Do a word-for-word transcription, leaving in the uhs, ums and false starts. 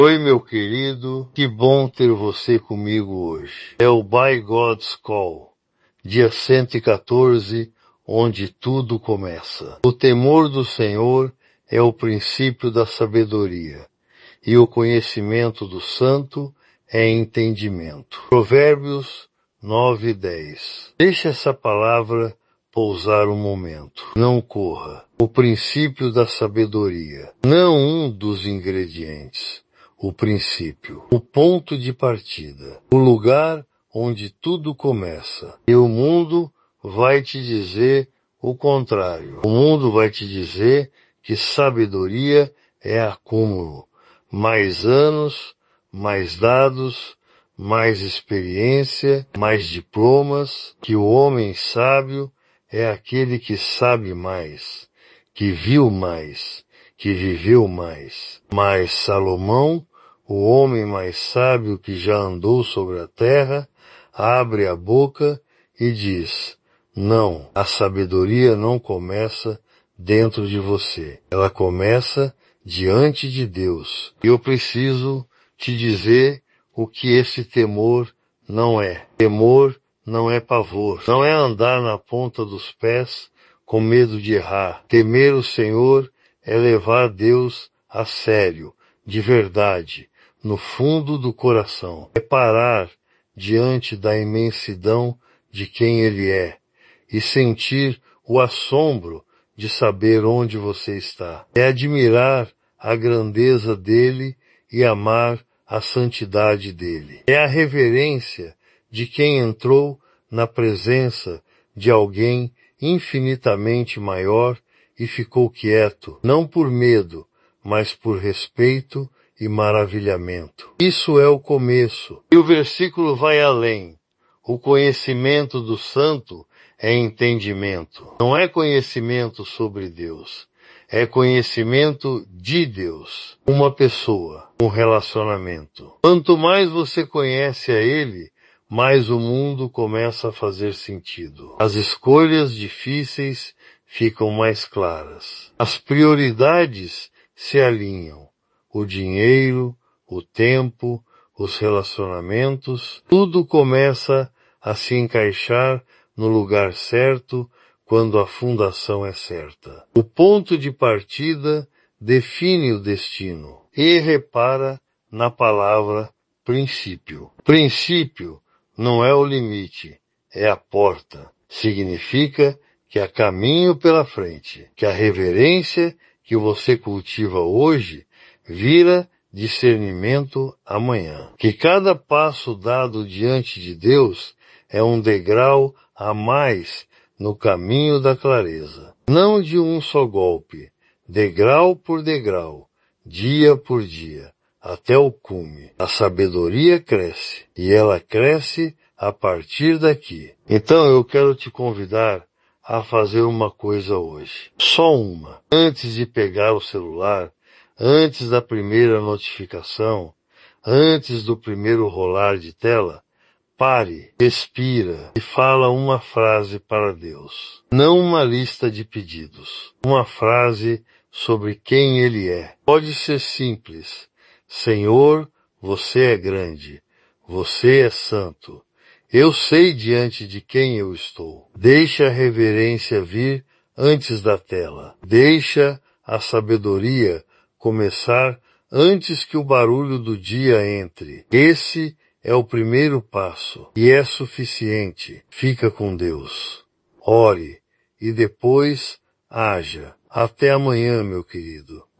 Oi, meu querido, que bom ter você comigo hoje. É o By God's Call, dia cento e quatorze, onde tudo começa. O temor do Senhor é o princípio da sabedoria, e o conhecimento do santo é entendimento. Provérbios nove, dez. Deixe essa palavra pousar um momento. Não corra. O princípio da sabedoria. Não um dos ingredientes. O princípio. O ponto de partida. O lugar onde tudo começa. E o mundo vai te dizer o contrário. O mundo vai te dizer que sabedoria é acúmulo. Mais anos, mais dados, mais experiência, mais diplomas, que o homem sábio é aquele que sabe mais, que viu mais, que viveu mais. Mas Salomão, o homem mais sábio que já andou sobre a terra, abre a boca e diz: não, a sabedoria não começa dentro de você. Ela começa diante de Deus. Eu preciso te dizer o que esse temor não é. Temor não é pavor. Não é andar na ponta dos pés com medo de errar. Temer o Senhor é levar Deus a sério, de verdade, no fundo do coração. É parar diante da imensidão de quem Ele é e sentir o assombro de saber onde você está. É admirar a grandeza dele e amar a santidade dele. É a reverência de quem entrou na presença de alguém infinitamente maior e ficou quieto, não por medo, mas por respeito e maravilhamento. Isso é o começo. E o versículo vai além. O conhecimento do santo é entendimento. Não é conhecimento sobre Deus. É conhecimento de Deus. Uma pessoa, um relacionamento. Quanto mais você conhece a Ele, mais o mundo começa a fazer sentido. As escolhas difíceis ficam mais claras. As prioridades se alinham. O dinheiro, o tempo, os relacionamentos, tudo começa a se encaixar no lugar certo quando a fundação é certa. O ponto de partida define o destino. E repara na palavra princípio. Princípio não é o limite, é a porta. Significa que há caminho pela frente, que a reverência que você cultiva hoje vira discernimento amanhã. Que cada passo dado diante de Deus é um degrau a mais no caminho da clareza. Não de um só golpe, degrau por degrau, dia por dia, até o cume. A sabedoria cresce, e ela cresce a partir daqui. Então eu quero te convidar a fazer uma coisa hoje. Só uma. Antes de pegar o celular, antes da primeira notificação, antes do primeiro rolar de tela, pare, respira e fala uma frase para Deus. Não uma lista de pedidos. Uma frase sobre quem Ele é. Pode ser simples. Senhor, você é grande. Você é santo. Eu sei diante de quem eu estou. Deixa a reverência vir antes da tela. Deixa a sabedoria começar antes que o barulho do dia entre. Esse é o primeiro passo e é suficiente. Fica com Deus. Ore e depois haja. Até amanhã, meu querido.